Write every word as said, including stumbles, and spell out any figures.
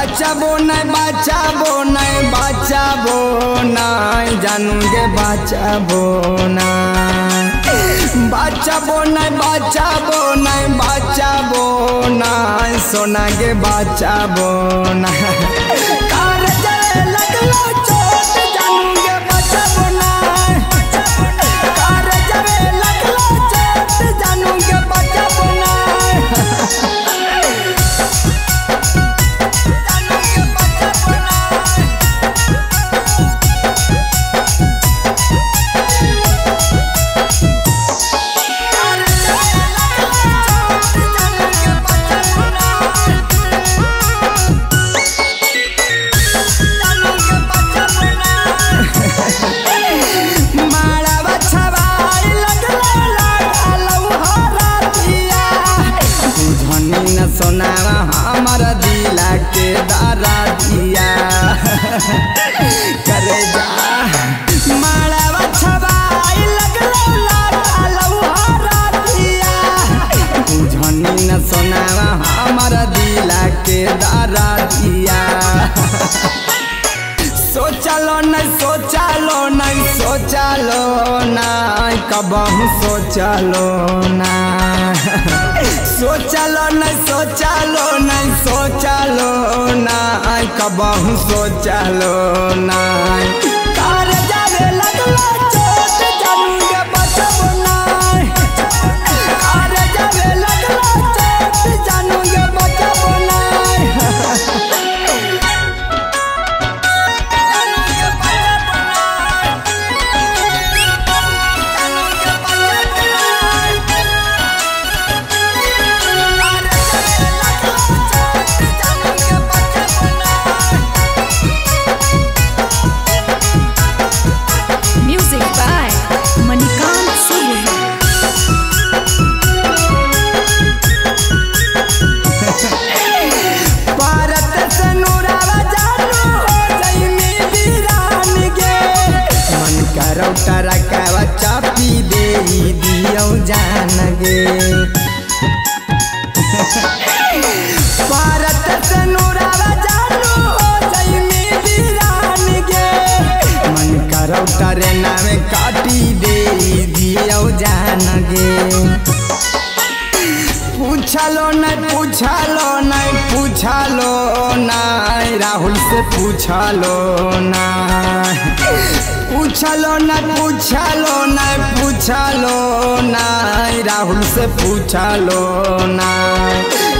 বাঁচাবো নাই বাঁচাবো নাই বাঁচাবো নাই জানু গে বাঁচাবো না বাঁচাবো নাই বাঁচাবো নাই বাঁচাবো নাই সোনা গে বাঁচাবো না কার জলে লাগলো চোট জানু গে বাঁচাবো না কার জলে লাগলো চোট জানু গে বাঁচাবো না सोनावा हमारा दिला के दारा दिया करे जा माड़ावा छवाई लगलो लागलो हरा दिया बुझनी न सोनावा हमारा दिला के दारा दिया सोचलो नहीं सोचलो नहीं सोचलो ना कबहू सोचलो ना सोचलो नहीं सोचलो नहीं सोचलो ना कबहू सोचलो ना कार जावे लगलो चोट जानू गे बचबो ना कार जावे लगलो चोट जानू गे बचबो ना रौटरा कावा चापी दे दियो जान गे भारत से नूरावा जानू हो जइमी वीरान गे मन का रौटरे नामे काटी दे दियो जान गे पूछलो नहीं पूछलो नहीं पूछलो नहीं राहुल से पूछलो नहीं पूछलो न पूछलो न पूछलो न राहुल से पूछलो न